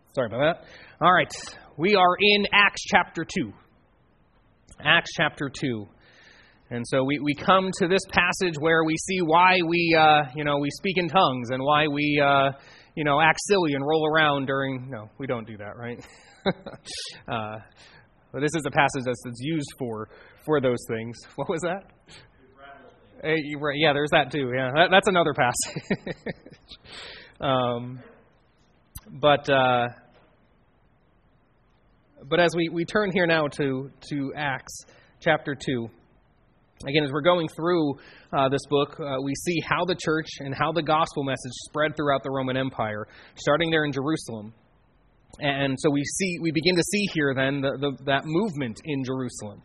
Sorry about that. All right. We are in Acts chapter 2. Acts chapter 2. And so we come to this passage where we see why we speak in tongues and why we, act silly and roll around during... No, we don't do that, right? But this is a passage that's used for those things. What was that? Yeah, there's that too. Yeah, that's another passage. But as we turn here now to Acts chapter 2, again, as we're going through this book, we see how the church and how the gospel message spread throughout the Roman Empire, starting there in Jerusalem. And so we begin to see here then that movement in Jerusalem.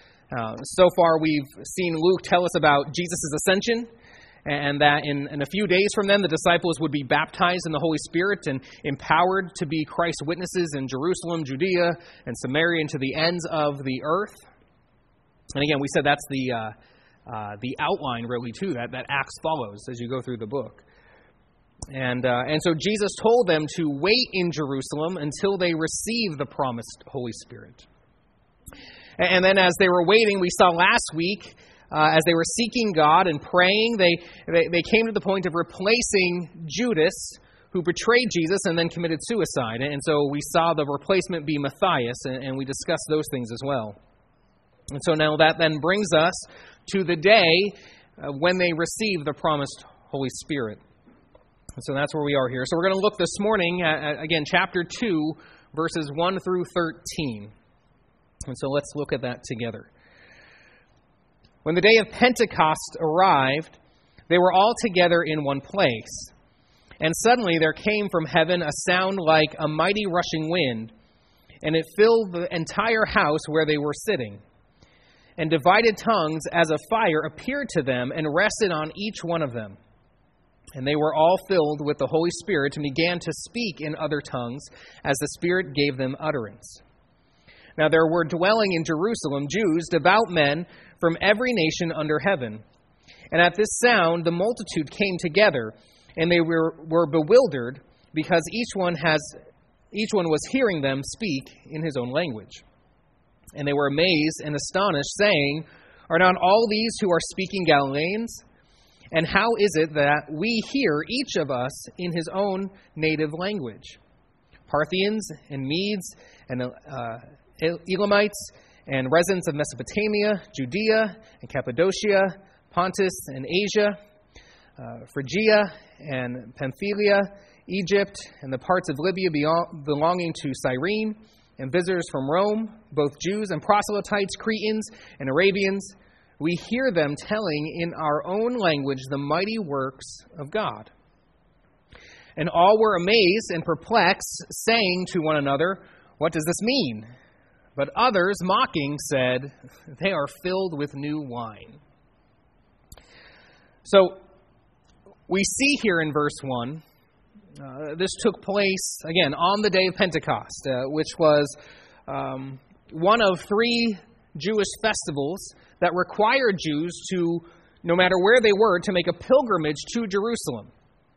So far, we've seen Luke tell us about Jesus' ascension, and that in a few days from then, the disciples would be baptized in the Holy Spirit and empowered to be Christ's witnesses in Jerusalem, Judea, and Samaria, and to the ends of the earth. And again, we said that's the outline, really, too, that Acts follows as you go through the book. And so Jesus told them to wait in Jerusalem until they receive the promised Holy Spirit. And then as they were waiting, we saw last week, as they were seeking God and praying, they came to the point of replacing Judas, who betrayed Jesus and then committed suicide. And so we saw the replacement be Matthias, and we discussed those things as well. And so now that then brings us to the day when they receive the promised Holy Spirit. And so that's where we are here. So we're going to look this morning at again, chapter 2, verses 1 through 13. And so let's look at that together. When the day of Pentecost arrived, they were all together in one place. And suddenly there came from heaven a sound like a mighty rushing wind, and it filled the entire house where they were sitting. And divided tongues as of fire appeared to them and rested on each one of them. And they were all filled with the Holy Spirit and began to speak in other tongues as the Spirit gave them utterance. Now there were dwelling in Jerusalem Jews, devout men from every nation under heaven. And at this sound the multitude came together, and they were bewildered, because each one was hearing them speak in his own language. And they were amazed and astonished, saying, "Are not all these who are speaking Galileans? And how is it that we hear each of us in his own native language? Parthians and Medes and Elamites and residents of Mesopotamia, Judea and Cappadocia, Pontus and Asia, Phrygia and Pamphylia, Egypt and the parts of Libya belonging to Cyrene, and visitors from Rome, both Jews and proselytes, Cretans and Arabians. We hear them telling in our own language the mighty works of God." And all were amazed and perplexed, saying to one another, "What does this mean?" But others, mocking, said, "They are filled with new wine." So we see here in verse 1, this took place, again, on the day of Pentecost, which was one of 3 Jewish festivals that required Jews to, no matter where they were, to make a pilgrimage to Jerusalem.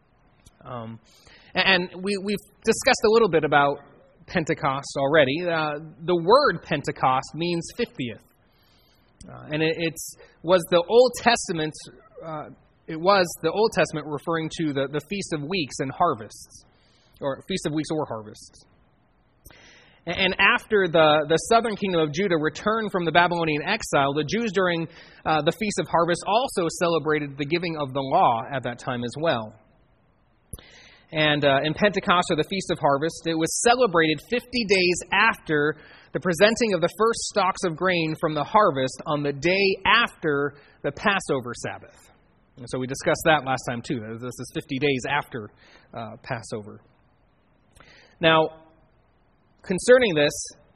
And we've discussed a little bit about Pentecost already. The word Pentecost means 50th. And it was the Old Testament. It was the Old Testament referring to the Feast of Weeks and harvests, or Feast of Weeks or harvests. And after the southern kingdom of Judah returned from the Babylonian exile, the Jews during the Feast of Harvest also celebrated the giving of the law at that time as well. And in Pentecost, or the Feast of Harvest, it was celebrated 50 days after the presenting of the first stalks of grain from the harvest on the day after the Passover Sabbath. And so we discussed that last time too. This is 50 days after Passover. Now, concerning this,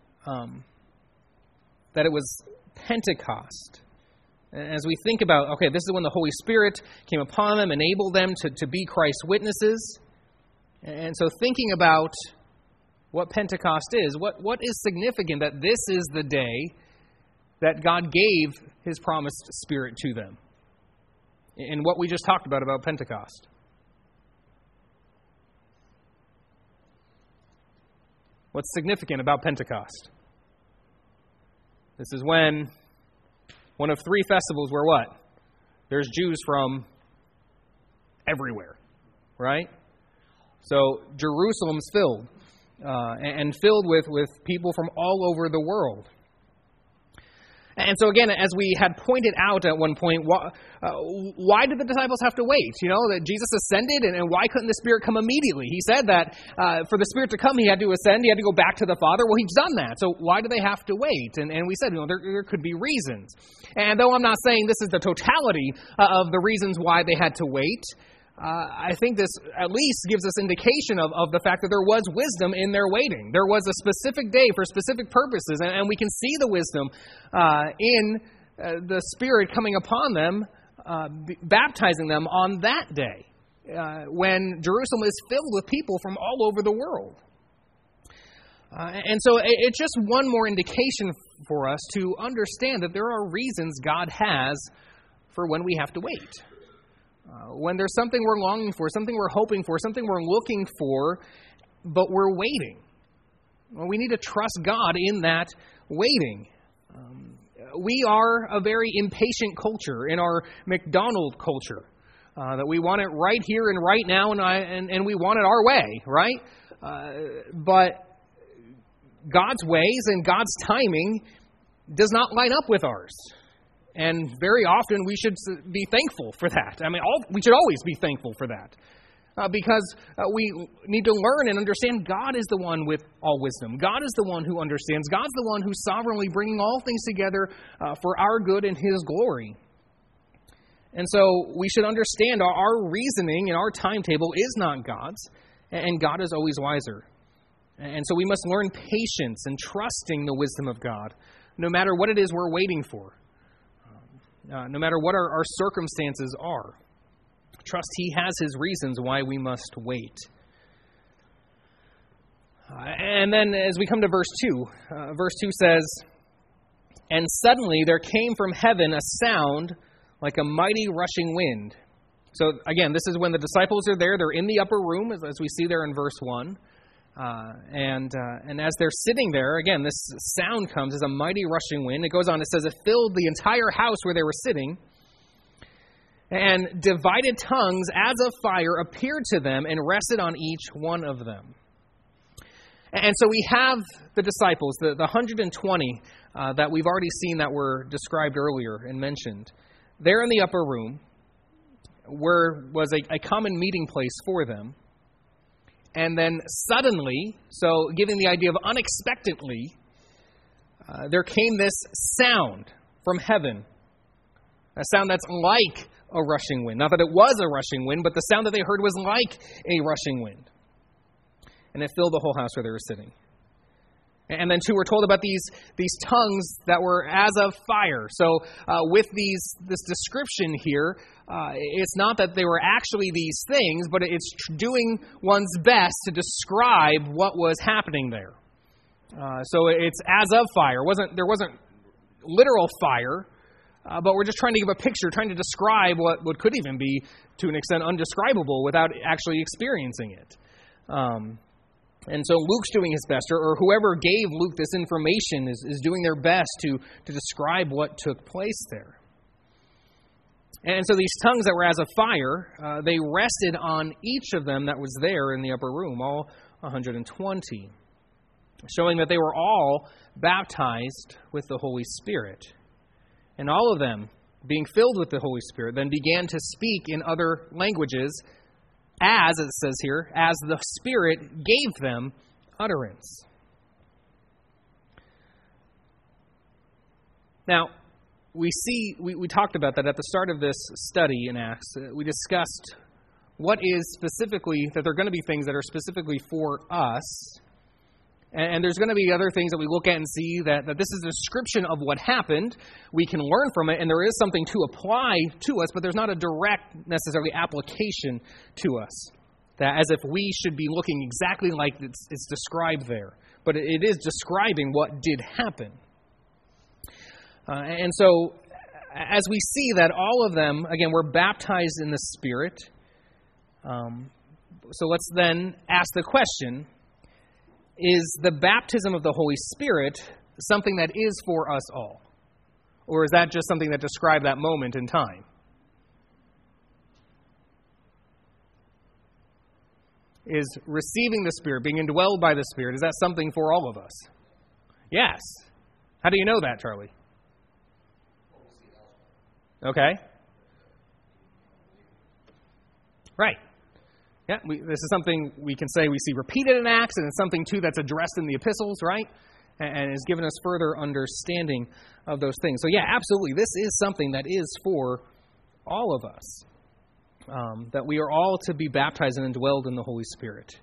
that it was Pentecost. As we think about, okay, this is when the Holy Spirit came upon them, enabled them to be Christ's witnesses. And so thinking about what Pentecost is, what is significant that this is the day that God gave His promised Spirit to them? In what we just talked about Pentecost. What's significant about Pentecost? This is when one of three festivals where what? There's Jews from everywhere, right? So Jerusalem's filled, and filled with people from all over the world. And so again, as we had pointed out at one point, why did the disciples have to wait? You know, that Jesus ascended, and why couldn't the Spirit come immediately? He said that for the Spirit to come, He had to ascend, He had to go back to the Father. Well, He's done that. So why do they have to wait? And we said, there could be reasons. And though I'm not saying this is the totality of the reasons why they had to wait, I think this at least gives us indication of the fact that there was wisdom in their waiting. There was a specific day for specific purposes, and we can see the wisdom in the Spirit coming upon them, baptizing them on that day, when Jerusalem is filled with people from all over the world. And so it's just one more indication for us to understand that there are reasons God has for when we have to wait. When there's something we're longing for, something we're hoping for, something we're looking for, but we're waiting. Well, we need to trust God in that waiting. We are a very impatient culture in our McDonald's culture. That we want it right here and right now, and we want it our way, right? But God's ways and God's timing does not line up with ours. And very often we should be thankful for that. I mean, we should always be thankful for that. Because we need to learn and understand God is the one with all wisdom. God is the one who understands. God's the one who's sovereignly bringing all things together for our good and His glory. And so we should understand our reasoning and our timetable is not God's, and God is always wiser. And so we must learn patience and trusting the wisdom of God, no matter what it is we're waiting for. No matter what our circumstances are. Trust He has His reasons why we must wait. And then as we come to verse 2 says, "And suddenly there came from heaven a sound like a mighty rushing wind." So again, this is when the disciples are there. They're in the upper room, as we see there in verse 1. And as they're sitting there, again, this sound comes as a mighty rushing wind. It goes on, it says, it filled the entire house where they were sitting. And divided tongues as of fire appeared to them and rested on each one of them. And so we have the disciples, the 120 that we've already seen that were described earlier and mentioned. They're in the upper room, where was a common meeting place for them. And then suddenly, so giving the idea of unexpectedly, there came this sound from heaven. A sound that's like a rushing wind. Not that it was a rushing wind, but the sound that they heard was like a rushing wind. And it filled the whole house where they were sitting. And then too, we're told about these tongues that were as of fire. So with this description here, it's not that they were actually these things, but it's doing one's best to describe what was happening there. So it's as of fire. There wasn't literal fire, but we're just trying to give a picture, trying to describe what could even be, to an extent, undescribable without actually experiencing it. And so Luke's doing his best, or whoever gave Luke this information is doing their best to describe what took place there. And so these tongues that were as of fire, they rested on each of them that was there in the upper room, all 120, showing that they were all baptized with the Holy Spirit. And all of them, being filled with the Holy Spirit, then began to speak in other languages, as it says here, as the Spirit gave them utterance. Now, we talked about that at the start of this study in Acts. We discussed what is specifically, that there are going to be things that are specifically for us. And there's going to be other things that we look at and see that this is a description of what happened. We can learn from it, and there is something to apply to us, but there's not a direct, necessarily, application to us. That as if we should be looking exactly like it's described there. But it is describing what did happen. And so, as we see that all of them, again, were baptized in the Spirit. So let's then ask the question, is the baptism of the Holy Spirit something that is for us all? Or is that just something that describes that moment in time? Is receiving the Spirit, being indwelled by the Spirit, is that something for all of us? Yes. How do you know that, Charlie? Okay. Right. Yeah, this is something we can say we see repeated in Acts, and it's something, too, that's addressed in the epistles, right? And has given us further understanding of those things. So, yeah, absolutely, this is something that is for all of us. That we are all to be baptized and indwelled in the Holy Spirit.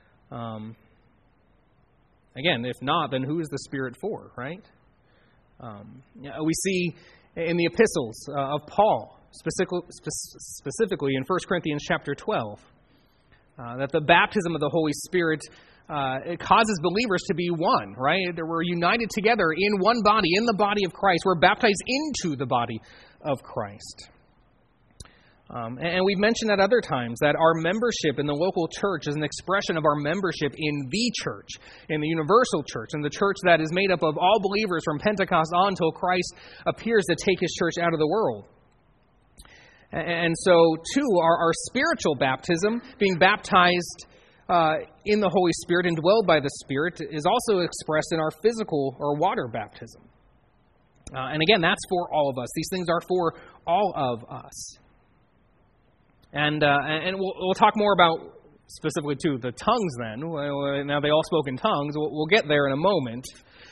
Again, if not, then who is the Spirit for, right? We see in the epistles of Paul, specifically in 1 Corinthians chapter 12, that the baptism of the Holy Spirit it causes believers to be one, right? We're united together in one body, in the body of Christ. We're baptized into the body of Christ. And we've mentioned at other times that our membership in the local church is an expression of our membership in the church, in the universal church, in the church that is made up of all believers from Pentecost on until Christ appears to take his church out of the world. And so, too, our spiritual baptism, being baptized in the Holy Spirit and dwelled by the Spirit, is also expressed in our physical or water baptism. And again, that's for all of us. These things are for all of us. And we'll talk more about, specifically, too, the tongues then. Now, they all spoke in tongues. We'll get there in a moment.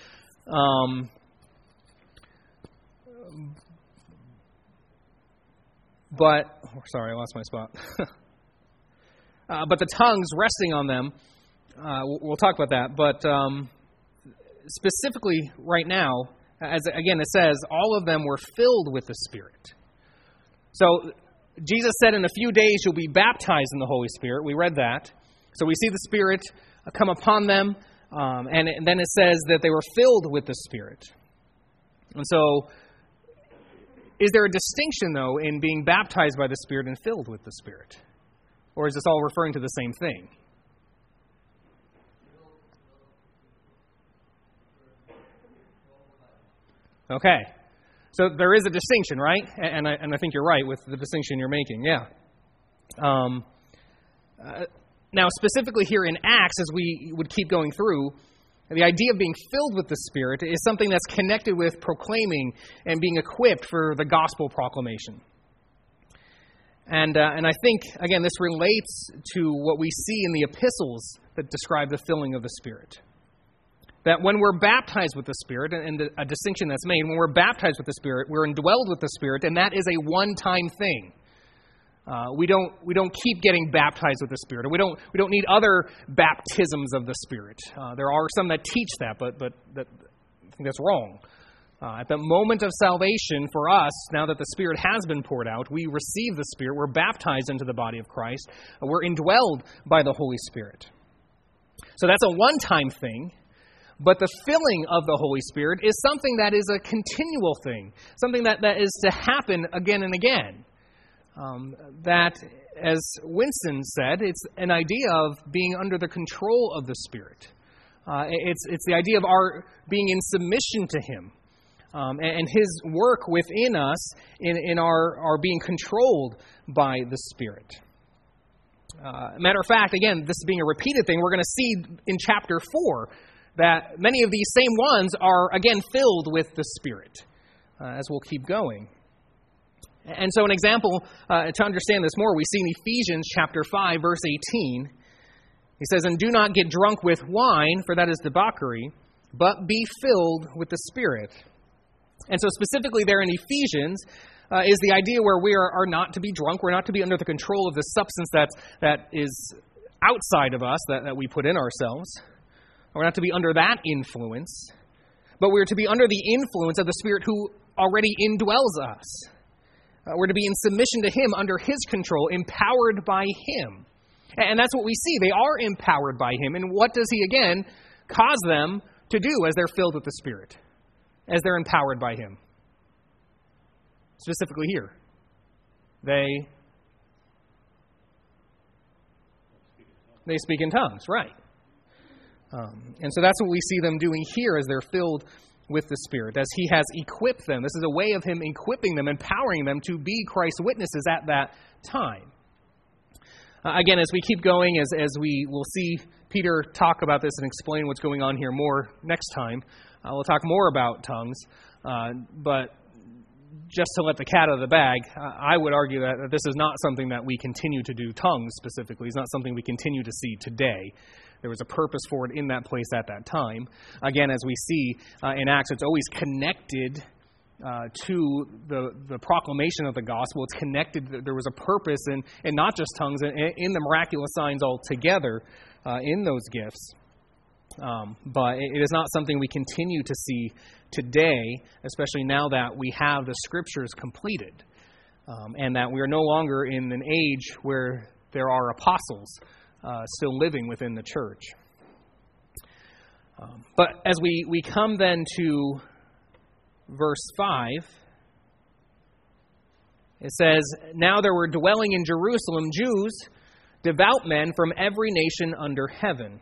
Sorry, I lost my spot. But the tongues, resting on them, we'll talk about that. But specifically right now, as again it says, all of them were filled with the Spirit. So Jesus said, in a few days you'll be baptized in the Holy Spirit. We read that. So we see the Spirit come upon them, and then it says that they were filled with the Spirit. And so, is there a distinction, though, in being baptized by the Spirit and filled with the Spirit? Or is this all referring to the same thing? Okay. So there is a distinction, right? And I think you're right with the distinction you're making, yeah. Now, specifically here in Acts, as we would keep going through, the idea of being filled with the Spirit is something that's connected with proclaiming and being equipped for the gospel proclamation. And I think, again, this relates to what we see in the epistles that describe the filling of the Spirit. That when we're baptized with the Spirit, and a distinction that's made, when we're baptized with the Spirit, we're indwelled with the Spirit, and that is a one-time thing. We don't keep getting baptized with the Spirit. We don't need other baptisms of the Spirit. There are some that teach that, but I think that's wrong. At the moment of salvation for us, now that the Spirit has been poured out, we receive the Spirit. We're baptized into the body of Christ. We're indwelled by the Holy Spirit. So that's a one-time thing. But the filling of the Holy Spirit is something that is a continual thing, something that is to happen again and again. That, as Winston said, it's an idea of being under the control of the Spirit. It's the idea of our being in submission to Him and His work within us in our being controlled by the Spirit. Matter of fact, again, this being a repeated thing, we're going to see in chapter 4 that many of these same ones are, again, filled with the Spirit, as we'll keep going. And so an example, to understand this more, we see in Ephesians chapter 5, verse 18. He says, "And do not get drunk with wine, for that is debauchery, but be filled with the Spirit." And so specifically there in Ephesians is the idea where we are not to be drunk. We're not to be under the control of the substance that is outside of us, that we put in ourselves. We're not to be under that influence, but we're to be under the influence of the Spirit who already indwells us. We're to be in submission to Him, under His control, empowered by Him. And that's what we see. They are empowered by Him. And what does He, again, cause them to do as they're filled with the Spirit, as they're empowered by Him? Specifically here, they speak in tongues, right? And so that's what we see them doing here as they're filled with the Spirit, as He has equipped them. This is a way of Him equipping them, empowering them to be Christ's witnesses at that time. Again, as we keep going, as we will see Peter talk about this and explain what's going on here more next time, we'll talk more about tongues. But just to let the cat out of the bag, I would argue that this is not something that we continue to do, tongues specifically. It's not something we continue to see today. There was a purpose for it in that place at that time. Again, as we see in Acts, it's always connected to the proclamation of the gospel. It's connected. There was a purpose in not just tongues, in the miraculous signs altogether in those gifts. But it is not something we continue to see today, especially now that we have the Scriptures completed, and that we are no longer in an age where there are apostles still living within the church. But as we come then to verse 5, it says, "Now there were dwelling in Jerusalem Jews, devout men from every nation under heaven."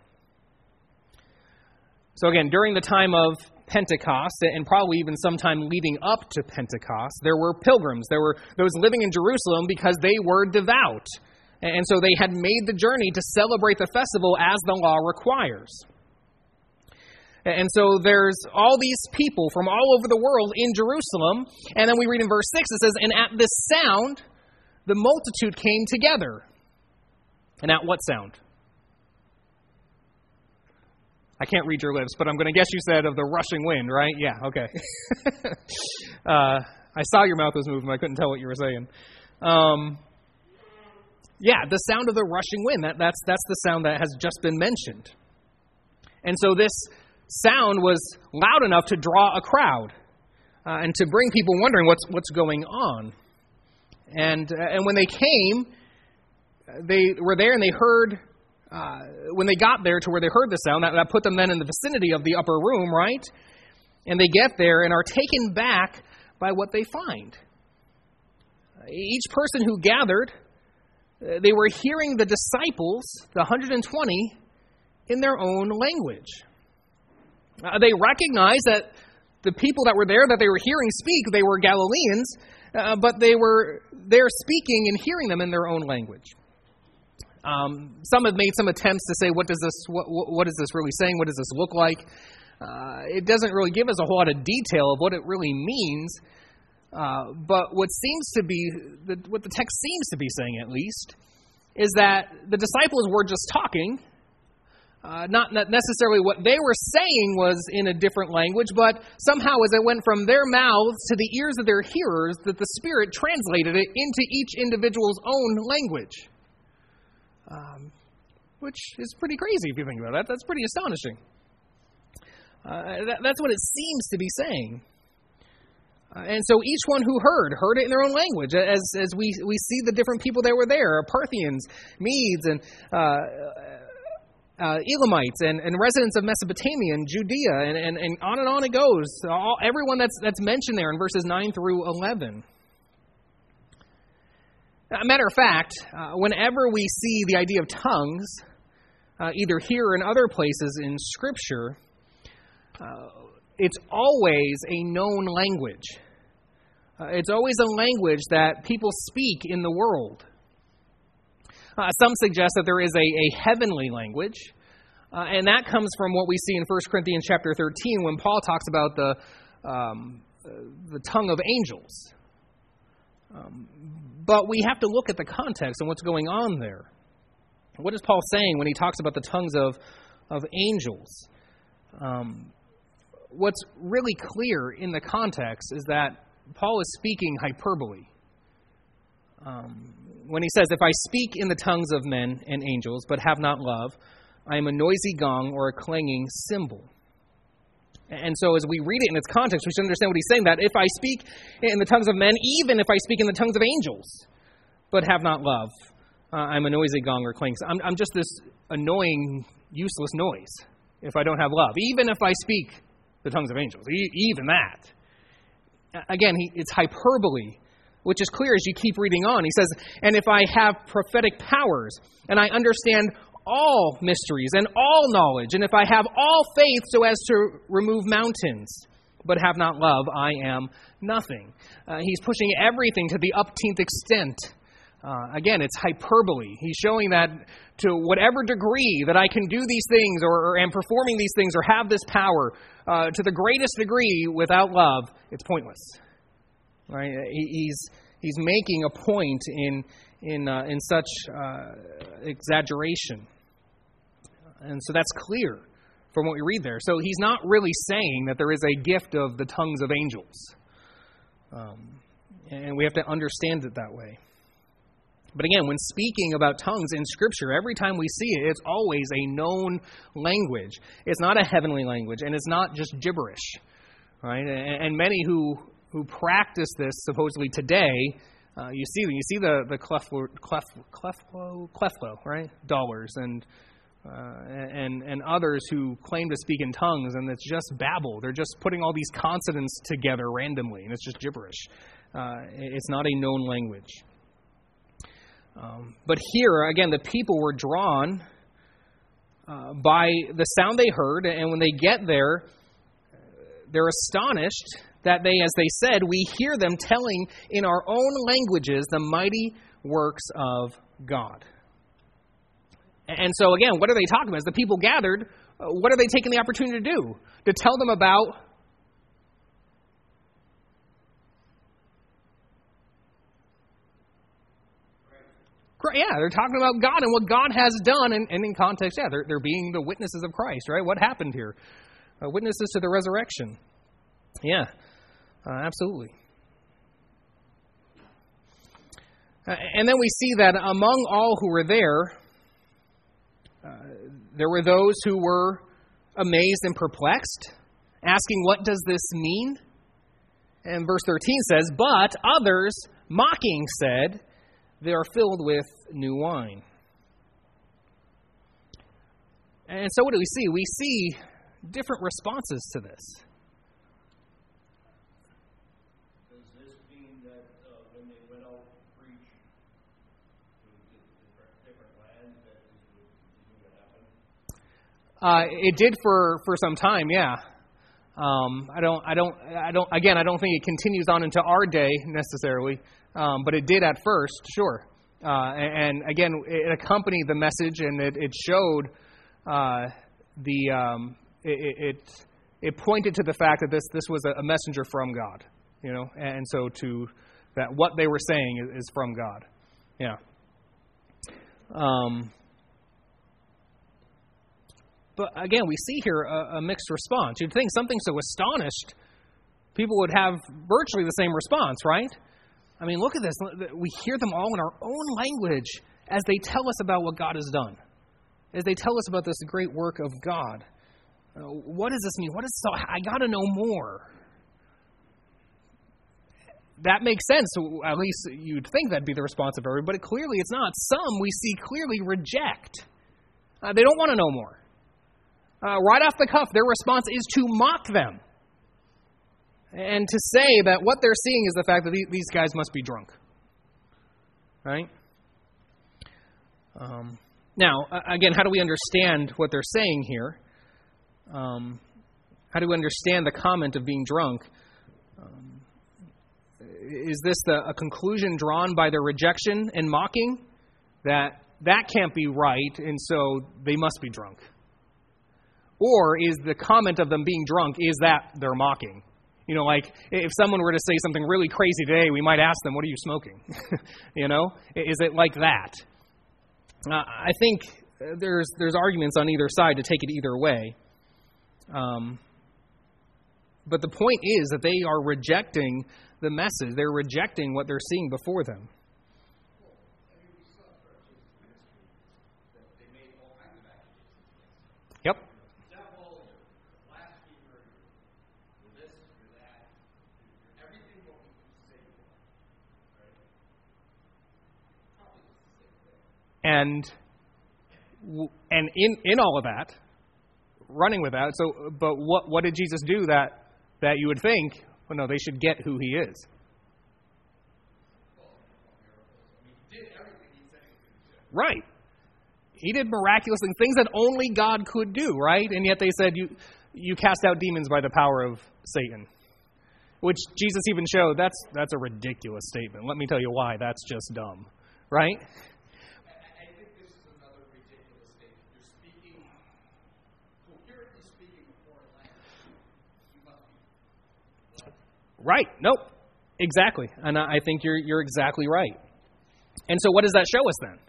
So again, during the time of Pentecost, and probably even sometime leading up to Pentecost, there were pilgrims. There were those living in Jerusalem because they were devout. And so they had made the journey to celebrate the festival as the law requires. And so there's all these people from all over the world in Jerusalem. And then we read in verse 6, it says, "And at this sound, the multitude came together." And at what sound? I can't read your lips, but I'm going to guess you said of the rushing wind, right? Yeah, okay. I saw your mouth was moving, but I couldn't tell what you were saying. Yeah, the sound of the rushing wind. That's the sound that has just been mentioned. And so this sound was loud enough to draw a crowd and to bring people wondering what's going on. And when they came, they were there and they heard. When they got there to where they heard the sound, that put them then in the vicinity of the upper room, right? And they get there and are taken back by what they find. Each person who gathered, they were hearing the disciples, the 120, in their own language. They recognized that the people that were there, that they were hearing speak, they were Galileans, but they were there speaking and hearing them in their own language. Some have made some attempts to say, what is this really saying? What does this look like? It doesn't really give us a whole lot of detail of what it really means. But what the text seems to be saying, at least, is that the disciples were just talking. Not necessarily what they were saying was in a different language, but somehow as it went from their mouths to the ears of their hearers, that the Spirit translated it into each individual's own language. Which is pretty crazy if you think about that. That's pretty astonishing. That's what it seems to be saying. And so each one who heard it in their own language. As we see the different people that were there, Parthians, Medes, and Elamites, and residents of Mesopotamia and Judea, and on it goes. Everyone that's mentioned there in verses 9 through 11. A matter of fact, whenever we see the idea of tongues, either here or in other places in Scripture, it's always a known language. It's always a language that people speak in the world. Some suggest that there is a heavenly language, and that comes from what we see in 1 Corinthians chapter 13 when Paul talks about the tongue of angels. But we have to look at the context and what's going on there. What is Paul saying when he talks about the tongues of angels? What's really clear in the context is that Paul is speaking hyperbole. When he says, "If I speak in the tongues of men and angels, but have not love, I am a noisy gong or a clanging cymbal." And so as we read it in its context, we should understand what he's saying, that if I speak in the tongues of men, even if I speak in the tongues of angels, but have not love, I'm a noisy gong or clanging. I'm just this annoying, useless noise if I don't have love, even if I speak the tongues of angels, even that. Again, it's hyperbole, which is clear as you keep reading on. He says, "And if I have prophetic powers, and I understand all mysteries and all knowledge, and if I have all faith so as to remove mountains, but have not love, I am nothing. He's pushing everything to the upteenth extent. Again, it's hyperbole. He's showing that to whatever degree that I can do these things or am performing these things or have this power, to the greatest degree without love, it's pointless. Right? He's making a point in such exaggeration. And so that's clear from what we read there. So he's not really saying that there is a gift of the tongues of angels. And we have to understand it that way. But again, when speaking about tongues in Scripture, every time we see it, it's always a known language. It's not a heavenly language, and it's not just gibberish. Right? And many who practice this supposedly today, you see the Cleflo, right? Dollars and others who claim to speak in tongues, and it's just babble. They're just putting all these consonants together randomly, and it's just gibberish. It's not a known language. But here, again, the people were drawn by the sound they heard, and when they get there, they're astonished that as they said, we hear them telling in our own languages the mighty works of God. And so again, what are they talking about? As the people gathered, what are they taking the opportunity to do? To tell them about they're talking about God and what God has done, and in context, they're being the witnesses of Christ, right? What happened here? Witnesses to the resurrection. Absolutely. And then we see that among all who were there were those who were amazed and perplexed, asking, what does this mean? And verse 13 says, but others, mocking, said, they are filled with new wine. And so what do we see? We see different responses to this. Does this mean that when they went out to preach to different lands, that this would continue to happen? It did for some time, yeah. I don't think it continues on into our day necessarily, but it did at first, sure. And again, it accompanied the message, and it showed it pointed to the fact that this was a messenger from God, and so that what they were saying is from God, yeah. But again, we see here a mixed response. You'd think something so astonished, people would have virtually the same response, right? I mean, look at this. We hear them all in our own language as they tell us about what God has done, as they tell us about this great work of God. What does this mean? I got to know more. That makes sense. At least you'd think that'd be the response of everybody, but clearly it's not. Some we see clearly reject. They don't want to know more. Right off the cuff, their response is to mock them and to say that what they're seeing is the fact that these guys must be drunk. Right? Now, again, how do we understand what they're saying here? How do we understand the comment of being drunk? Is this a conclusion drawn by their rejection and mocking? That can't be right, and so they must be drunk? Or is the comment of them being drunk, is that they're mocking? Like if someone were to say something really crazy today, we might ask them, what are you smoking? Is it like that? I think there's arguments on either side to take it either way. But the point is that they are rejecting the message. They're rejecting what they're seeing before them. Yep. And in all of that, running with that. So, but what did Jesus do that you would think? Well, no, they should get who he is. Right. He did miraculous things that only God could do, right? And yet they said, you cast out demons by the power of Satan. Which Jesus even showed, that's a ridiculous statement. Let me tell you why. That's just dumb, right? I think this is another ridiculous statement. You're coherently speaking a foreign language. You must be. Right. Nope. Exactly. And I think you're exactly right. And so what does that show us then?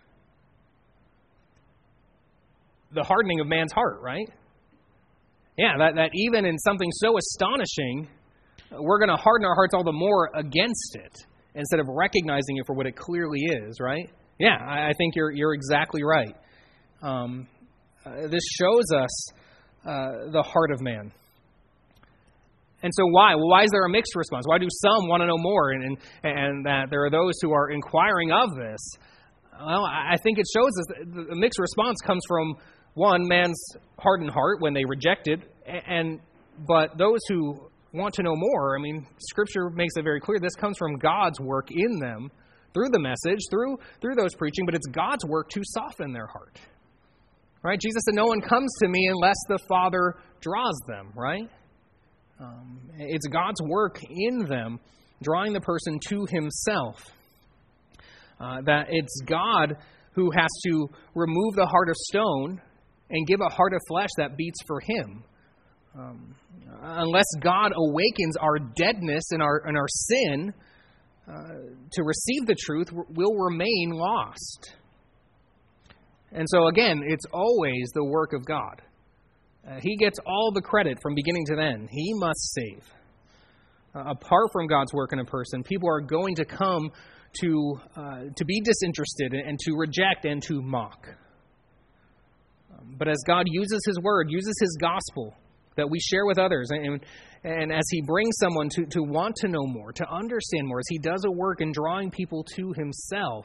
The hardening of man's heart, right? Yeah, that even in something so astonishing, we're going to harden our hearts all the more against it instead of recognizing it for what it clearly is, right? Yeah, I think you're exactly right. This shows us the heart of man. And so why? Well, why is there a mixed response? Why do some want to know more and that there are those who are inquiring of this? Well, I think it shows us that the mixed response comes from, one, man's hardened heart when they reject it, but those who want to know more, I mean, Scripture makes it very clear this comes from God's work in them through the message, through those preaching, but it's God's work to soften their heart. Right? Jesus said, no one comes to me unless the Father draws them, right? It's God's work in them, drawing the person to Himself. That it's God who has to remove the heart of stone and give a heart of flesh that beats for Him. Unless God awakens our deadness and our sin to receive the truth, we'll remain lost. And so again, it's always the work of God. He gets all the credit from beginning to end. He must save. Apart from God's work in a person, people are going to come to be disinterested and to reject and to mock. But as God uses His word, uses His gospel that we share with others, and as He brings someone to want to know more, to understand more, as He does a work in drawing people to Himself,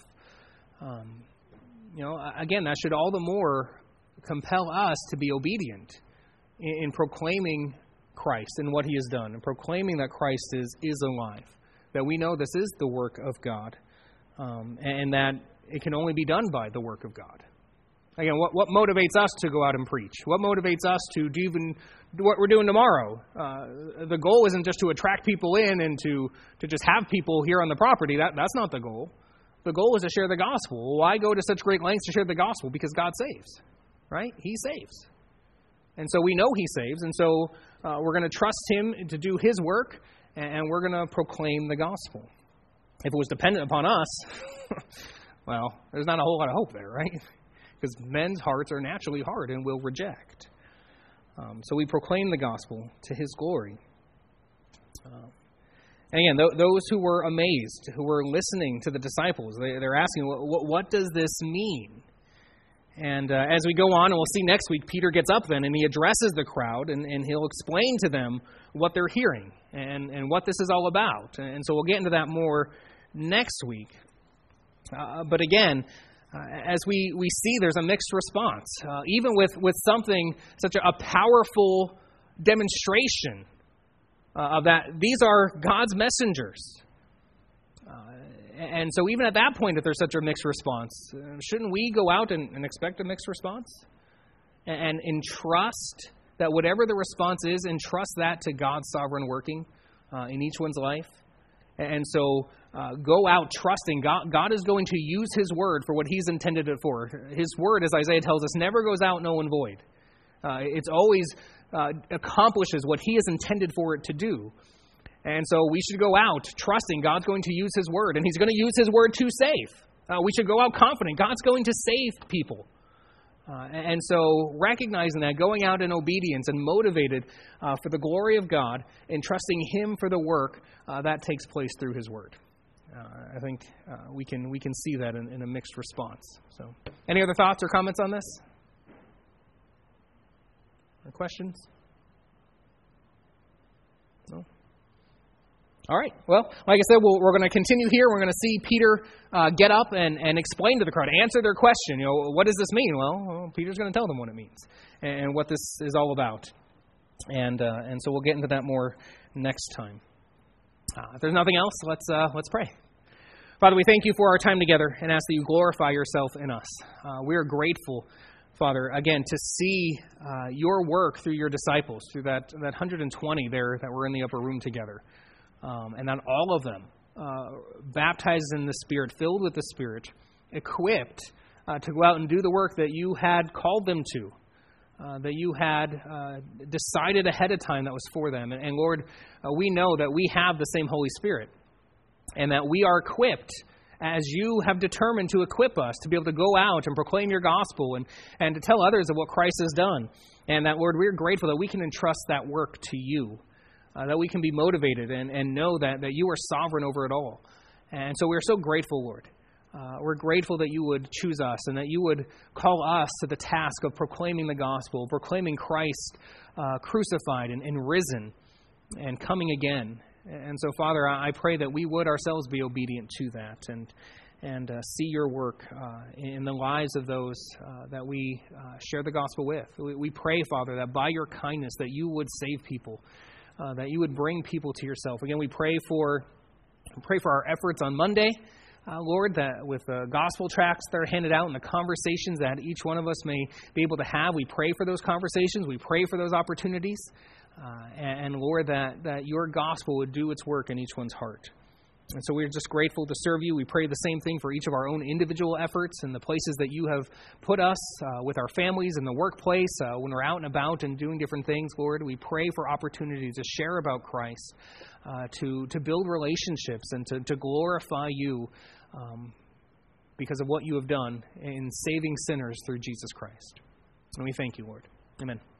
again, that should all the more compel us to be obedient in proclaiming Christ and what He has done, and proclaiming that Christ is alive, that we know this is the work of God, and that it can only be done by the work of God. Again, what motivates us to go out and preach? What motivates us to do even what we're doing tomorrow? The goal isn't just to attract people in and to just have people here on the property. That's not the goal. The goal is to share the gospel. Why go to such great lengths to share the gospel? Because God saves, right? He saves. And so we know He saves, and so we're going to trust Him to do His work, and we're going to proclaim the gospel. If it was dependent upon us, well, there's not a whole lot of hope there, right? Because men's hearts are naturally hard and will reject. So we proclaim the gospel to His glory. And again, those who were amazed, who were listening to the disciples, they're asking, what does this mean? And as we go on, and we'll see next week, Peter gets up then and he addresses the crowd and he'll explain to them what they're hearing and what this is all about. And so we'll get into that more next week. But again, as we see, there's a mixed response. Even with something, such a powerful demonstration of that, these are God's messengers. And so even at that point, if there's such a mixed response, shouldn't we go out and expect a mixed response? And entrust that whatever the response is, entrust that to God's sovereign working in each one's life. And so go out trusting God. God is going to use His word for what He's intended it for. His word, as Isaiah tells us, never goes out null and void. It's always accomplishes what He has intended for it to do. And so we should go out trusting God's going to use His word, and He's going to use His word to save. We should go out confident God's going to save people. And so recognizing that, going out in obedience and motivated for the glory of God and trusting Him for the work that takes place through His word. I think we can see that in a mixed response. So, any other thoughts or comments on this? Or questions? No? All right. Well, like I said, we're going to continue here. We're going to see Peter get up and explain to the crowd, answer their question. What does this mean? Well, Peter's going to tell them what it means and what this is all about. And so we'll get into that more next time. If there's nothing else, let's pray. Father, we thank you for our time together and ask that you glorify yourself in us. We are grateful, Father, again, to see your work through your disciples, through that 120 there that were in the upper room together. And that all of them, baptized in the Spirit, filled with the Spirit, equipped to go out and do the work that you had called them to, that you had decided ahead of time that was for them. And Lord, we know that we have the same Holy Spirit, and that we are equipped as you have determined to equip us to be able to go out and proclaim your gospel and to tell others of what Christ has done. And that, Lord, we're grateful that we can entrust that work to you, that we can be motivated and know that you are sovereign over it all. And so we're so grateful, Lord. We're grateful that you would choose us and that you would call us to the task of proclaiming the gospel, proclaiming Christ crucified and risen and coming again. And so, Father, I pray that we would ourselves be obedient to that and see your work in the lives of those that we share the gospel with. We pray, Father, that by your kindness that you would save people, that you would bring people to yourself. Again, we pray for our efforts on Monday, Lord, that with the gospel tracts that are handed out and the conversations that each one of us may be able to have, we pray for those conversations. We pray for those opportunities. And Lord, that your gospel would do its work in each one's heart. And so we're just grateful to serve you. We pray the same thing for each of our own individual efforts and the places that you have put us with our families in the workplace, when we're out and about and doing different things, Lord. We pray for opportunities to share about Christ, to build relationships and to glorify you because of what you have done in saving sinners through Jesus Christ. And we thank you, Lord. Amen.